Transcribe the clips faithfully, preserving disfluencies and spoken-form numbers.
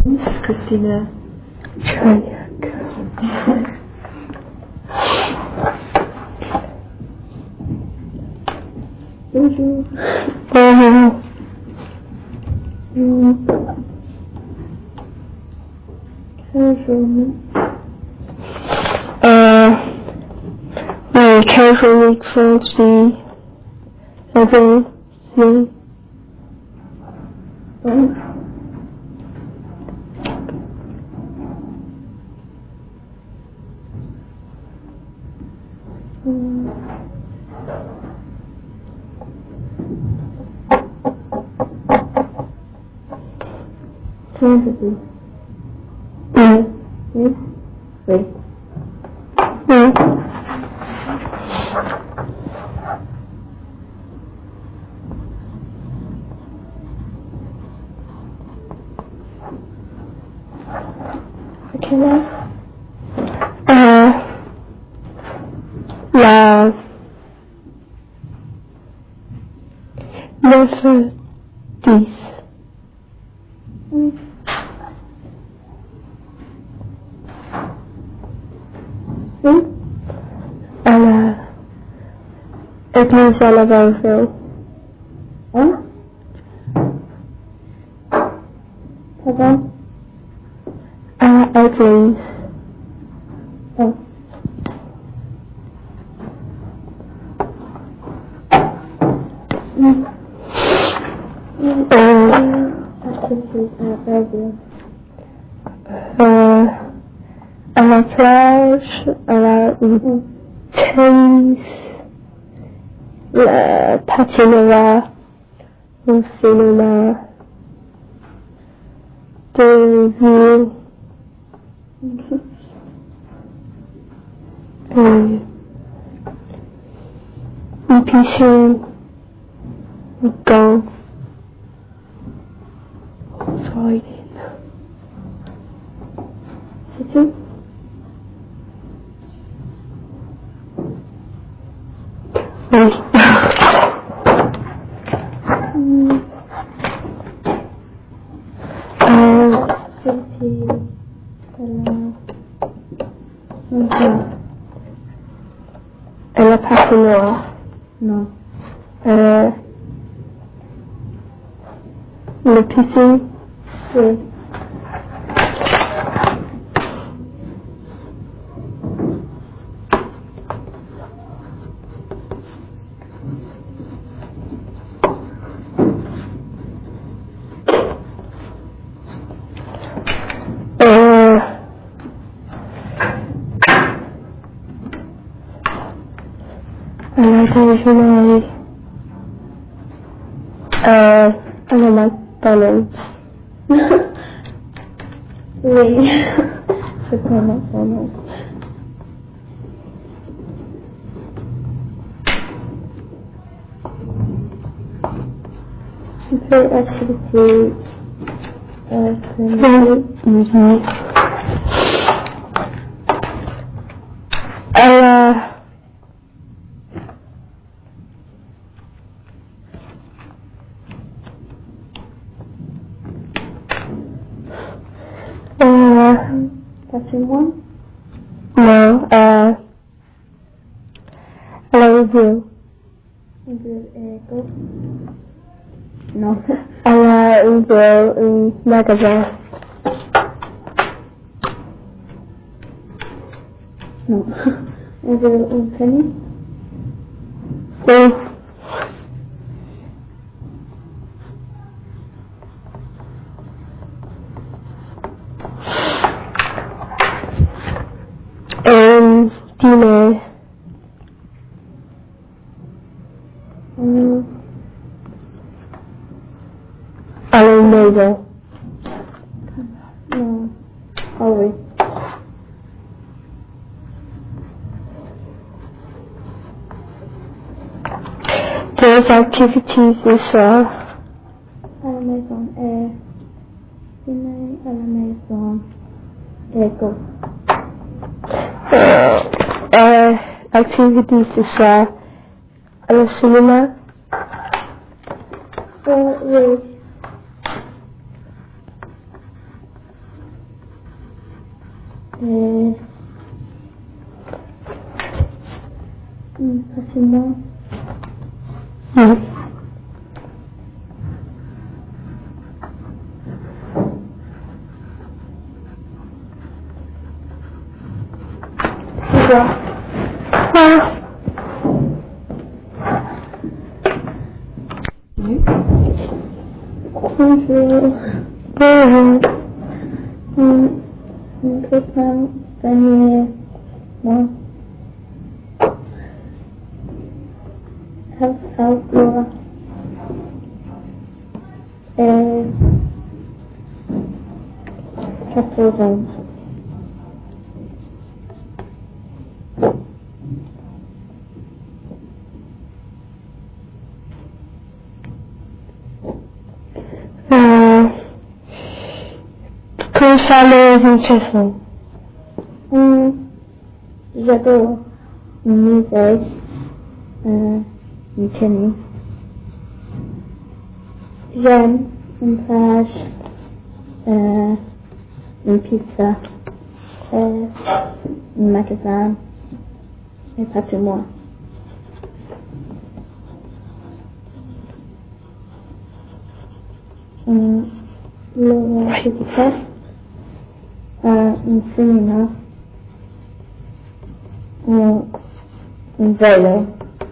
Christina Chaniak. Bonjour. Bonjour. Mm. Quelle journée? Euh, oui, quelle journée sont-ils? Avant, si. Bon. Mm. Quantity. Oui. Oui. Oui. Oui. À quelle heure? Euh, la neuf heures dix. Oui. Oui. À la église à la Valville. Hein? Pardon? À l'église. Oh. Mm. Mm. Euh, Activity at Belleville. euh, à la plage, à la Mm. tennis, le patinoire, au cinéma, de ville, et une piscine, un golf, sliding. C'est tout? Oui. Mm. Euh, Activity à la montagne. et la patinoire, Non. euh, le piscine, Oui. euh, à la déjeuner, euh, à la McDonald's. Oui. C'est pas maintenant. Tu fais activité euh, Oui. Oui. À la, euh, patrimoine? non, euh, à la revue, De éco? Non. à la revue, un magasin. Non. On veut une famille? Oui. Un dîner. Hum. À la maison. Non. Ah oui. Des activités ce soir. À la maison et dîner à la maison. Éco. Euh, euh, activités ce soir. À le cinéma. Euh, oui. Euh, hum, facilement. Oui. Bonjour. Ah. Bonjour. Bonjour. Hum, Mon copain, Daniel, moi. Health, health, Laura. Euh, quatorze ans. Euh, que ça les intéresse. Hum, J'adore une musée, euh, une tennis. J'aime une plage, euh, une pizza, euh, un magasin, et pas tout moi. Hum, Le petite euh, un cinéma, un, un vélo,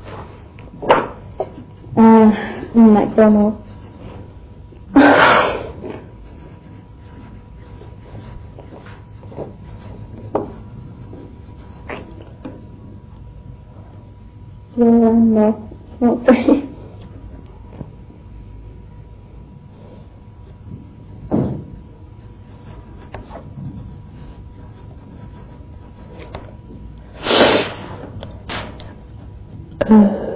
euh, un McDonald's. No, no, not three. Euh,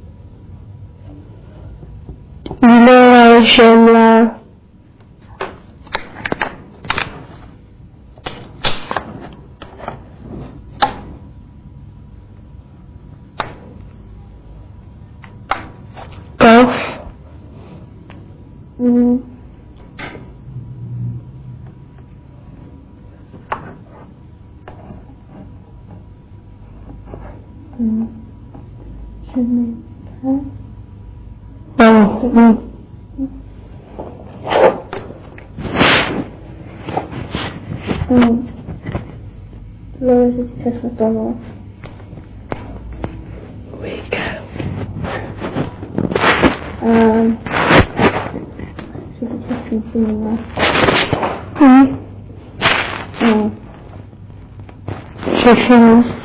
le j'aime la golf. Mm. Mm. Je n'ai pas. Oh, oui. Mm. Le petite McDonald's. Um, je vais un cinéma. Oui. Mm. J'ai fini.